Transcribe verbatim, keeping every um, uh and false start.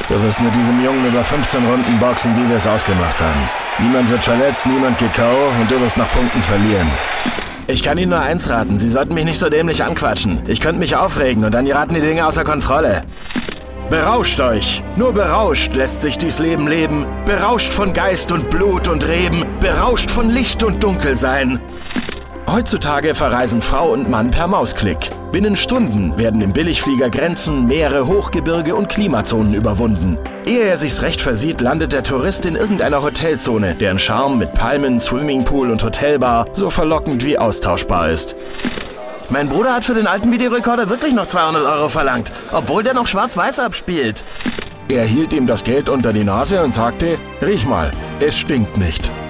Du wirst mit diesem Jungen über fünfzehn Runden boxen, wie wir es ausgemacht haben. Niemand wird verletzt, niemand geht K O und du wirst nach Punkten verlieren. Ich kann Ihnen nur eins raten, Sie sollten mich nicht so dämlich anquatschen. Ich könnte mich aufregen und dann geraten die Dinge außer Kontrolle. Berauscht euch! Nur berauscht lässt sich dies Leben leben. Berauscht von Geist und Blut und Reben. Berauscht von Licht und Dunkelsein. Heutzutage verreisen Frau und Mann per Mausklick. Binnen Stunden werden im Billigflieger Grenzen, Meere, Hochgebirge und Klimazonen überwunden. Ehe er sich's recht versieht, landet der Tourist in irgendeiner Hotelzone, deren Charme mit Palmen, Swimmingpool und Hotelbar so verlockend wie austauschbar ist. Mein Bruder hat für den alten Videorekorder wirklich noch zweihundert Euro verlangt, obwohl der noch schwarz-weiß abspielt. Er hielt ihm das Geld unter die Nase und sagte, riech mal, es stinkt nicht.